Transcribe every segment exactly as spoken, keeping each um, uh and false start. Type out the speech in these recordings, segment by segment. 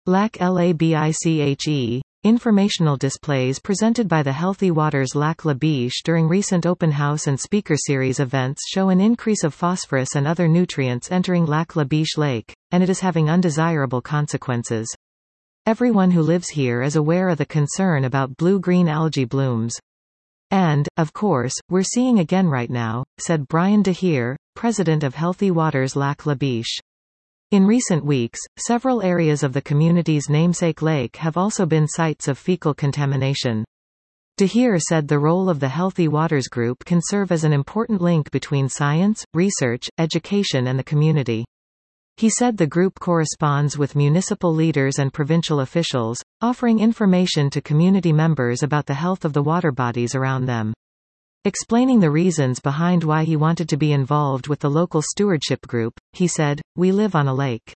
LACLABICHE, informational displays presented by the Healthy Waters Lac La Biche during recent open house and speaker series events show an increase of phosphorus and other nutrients entering Lac La Biche Lake, and it is having undesirable consequences. Everyone who lives here is aware of the concern about blue-green algae blooms. And, of course, we're seeing again right now, said Brian DeHeer, president of Healthy Waters Lac La Biche. In recent weeks, several areas of the community's namesake lake have also been sites of fecal contamination. DeHeer said the role of the Healthy Waters Group can serve as an important link between science, research, education and the community. He said the group corresponds with municipal leaders and provincial officials, offering information to community members about the health of the water bodies around them. Explaining the reasons behind why he wanted to be involved with the local stewardship group, he said, "We live on a lake.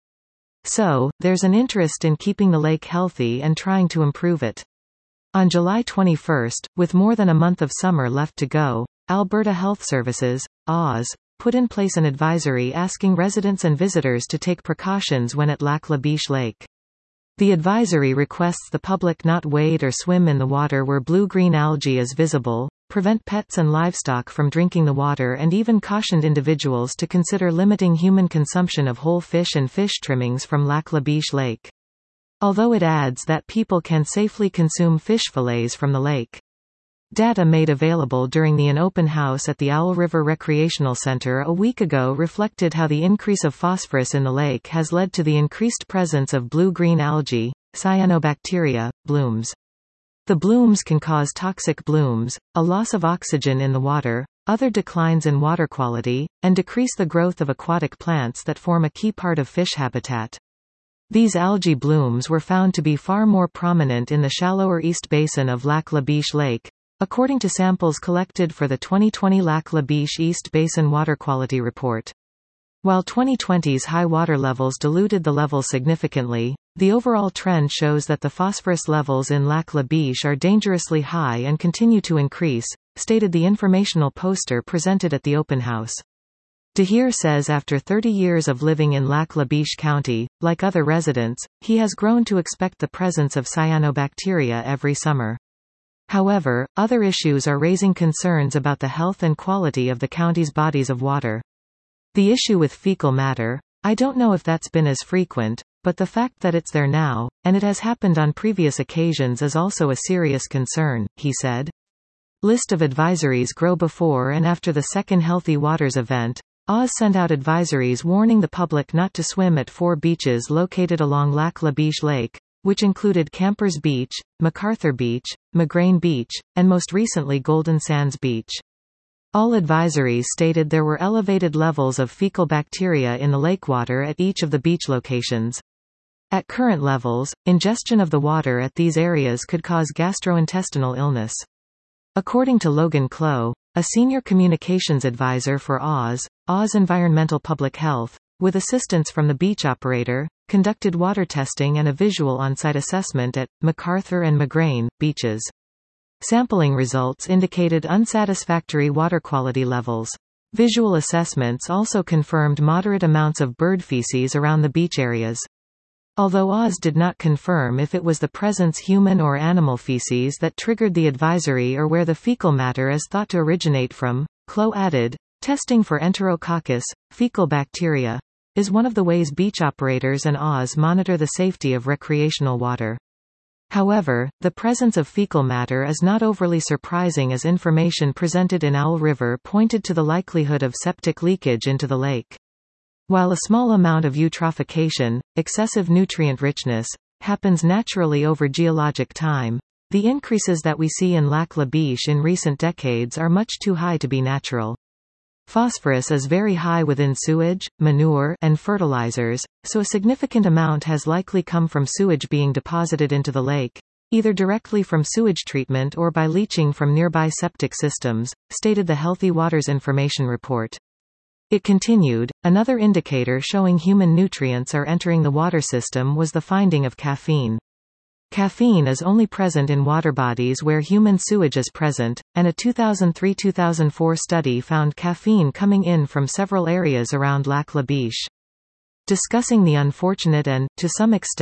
So, there's an interest in keeping the lake healthy and trying to improve it." On July twenty-first, with more than a month of summer left to go, Alberta Health Services, A W S, put in place an advisory asking residents and visitors to take precautions when at Lac La Biche Lake. The advisory requests the public not wade or swim in the water where blue-green algae is visible, prevent pets and livestock from drinking the water, and even cautioned individuals to consider limiting human consumption of whole fish and fish trimmings from Lac La Biche Lake. Although it adds that people can safely consume fish fillets from the lake. Data made available during the An Open House at the Owl River Recreational Center a week ago reflected how the increase of phosphorus in the lake has led to the increased presence of blue-green algae, cyanobacteria, blooms. The blooms can cause toxic blooms, a loss of oxygen in the water, other declines in water quality, and decrease the growth of aquatic plants that form a key part of fish habitat. These algae blooms were found to be far more prominent in the shallower east basin of Lac La Biche Lake, according to samples collected for the twenty twenty Lac La Biche East Basin Water Quality Report. While twenty twenty's high water levels diluted the levels significantly, the overall trend shows that the phosphorus levels in Lac La Biche are dangerously high and continue to increase, stated the informational poster presented at the open house. DeHeer says after thirty years of living in Lac La Biche County, like other residents, he has grown to expect the presence of cyanobacteria every summer. However, other issues are raising concerns about the health and quality of the county's bodies of water. The issue with fecal matter, I don't know if that's been as frequent, but the fact that it's there now, and it has happened on previous occasions is also a serious concern, he said. List of advisories grow before and after the second Healthy Waters event. A W S sent out advisories warning the public not to swim at four beaches located along Lac La Biche Lake, which included Campers Beach, MacArthur Beach, Magrain Beach, and most recently Golden Sands Beach. All advisories stated there were elevated levels of fecal bacteria in the lake water at each of the beach locations. At current levels, ingestion of the water at these areas could cause gastrointestinal illness. According to Logan Clow, a senior communications advisor for A W S, A W S Environmental Public Health, with assistance from the beach operator, conducted water testing and a visual on-site assessment at MacArthur and Magrain beaches. Sampling results indicated unsatisfactory water quality levels. Visual assessments also confirmed moderate amounts of bird feces around the beach areas. Although A W S did not confirm if it was the presence human or animal feces that triggered the advisory or where the fecal matter is thought to originate from, Clow added, testing for Enterococcus, fecal bacteria, is one of the ways beach operators and A W S monitor the safety of recreational water. However, the presence of fecal matter is not overly surprising as information presented in Owl River pointed to the likelihood of septic leakage into the lake. While a small amount of eutrophication, excessive nutrient richness, happens naturally over geologic time, the increases that we see in Lac La Biche in recent decades are much too high to be natural. Phosphorus is very high within sewage, manure, and fertilizers, so a significant amount has likely come from sewage being deposited into the lake, either directly from sewage treatment or by leaching from nearby septic systems, stated the Healthy Waters Information Report. It continued, another indicator showing human nutrients are entering the water system was the finding of caffeine. Caffeine is only present in water bodies where human sewage is present, and a two thousand three to two thousand four study found caffeine coming in from several areas around Lac La Biche. Discussing the unfortunate and, to some extent,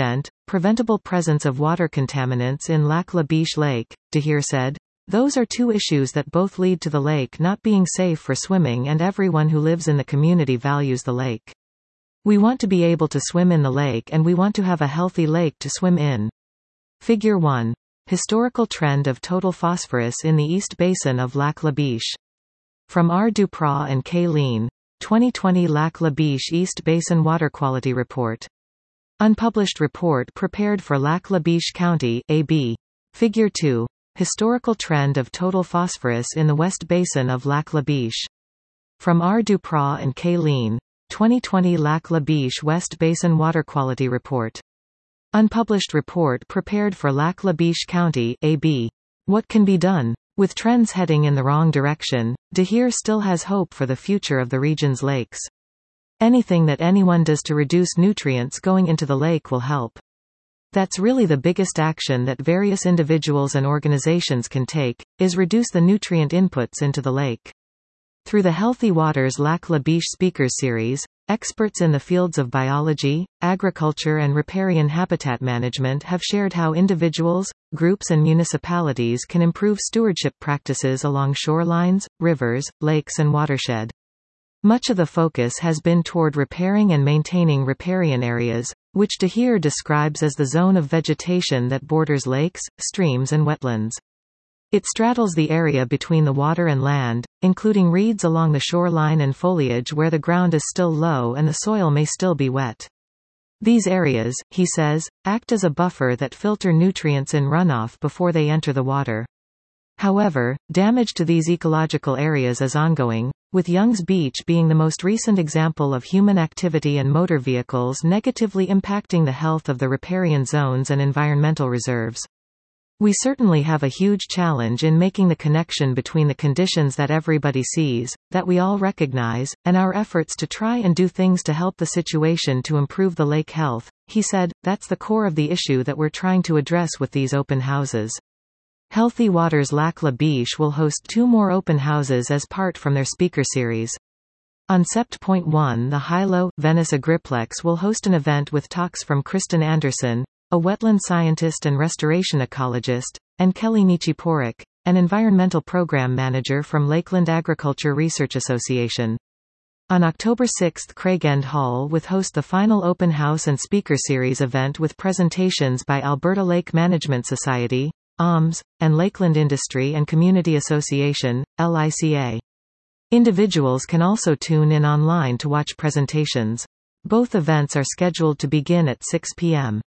preventable presence of water contaminants in Lac La Biche Lake, Dahir said. Those are two issues that both lead to the lake not being safe for swimming, and everyone who lives in the community values the lake. We want to be able to swim in the lake, and we want to have a healthy lake to swim in. Figure one. Historical trend of total phosphorus in the East Basin of Lac La Biche. From R. Duprat and K. Lean. twenty twenty Lac La Biche East Basin Water Quality Report. Unpublished report prepared for Lac La Biche County, A B. Figure two. Historical trend of total phosphorus in the West Basin of Lac La Biche. From R. Duprat and K. Lean. twenty twenty Lac La Biche West Basin Water Quality Report. Unpublished report prepared for Lac La Biche County, A B. What can be done? With trends heading in the wrong direction, Dahir still has hope for the future of the region's lakes. Anything that anyone does to reduce nutrients going into the lake will help. That's really the biggest action that various individuals and organizations can take, is reduce the nutrient inputs into the lake. Through the Healthy Waters Lac La Biche Speakers Series, experts in the fields of biology, agriculture and riparian habitat management have shared how individuals, groups and municipalities can improve stewardship practices along shorelines, rivers, lakes and watershed. Much of the focus has been toward repairing and maintaining riparian areas, which Dahir describes as the zone of vegetation that borders lakes, streams and wetlands. It straddles the area between the water and land, including reeds along the shoreline and foliage where the ground is still low and the soil may still be wet. These areas, he says, act as a buffer that filter nutrients in runoff before they enter the water. However, damage to these ecological areas is ongoing, with Young's Beach being the most recent example of human activity and motor vehicles negatively impacting the health of the riparian zones and environmental reserves. We certainly have a huge challenge in making the connection between the conditions that everybody sees, that we all recognize, and our efforts to try and do things to help the situation to improve the lake health, he said. That's the core of the issue that we're trying to address with these open houses. Healthy Waters Lac La Biche will host two more open houses as part from their speaker series. On Sept one, the Hilo, Venice Agriplex will host an event with talks from Kristen Anderson, a wetland scientist and restoration ecologist, and Kelly Nichiporuk, an environmental program manager from Lakeland Agriculture Research Association. On October sixth, Craigend Hall will host the final open house and speaker series event with presentations by Alberta Lake Management Society, A M S, and Lakeland Industry and Community Association, L I C A. Individuals can also tune in online to watch presentations. Both events are scheduled to begin at six p m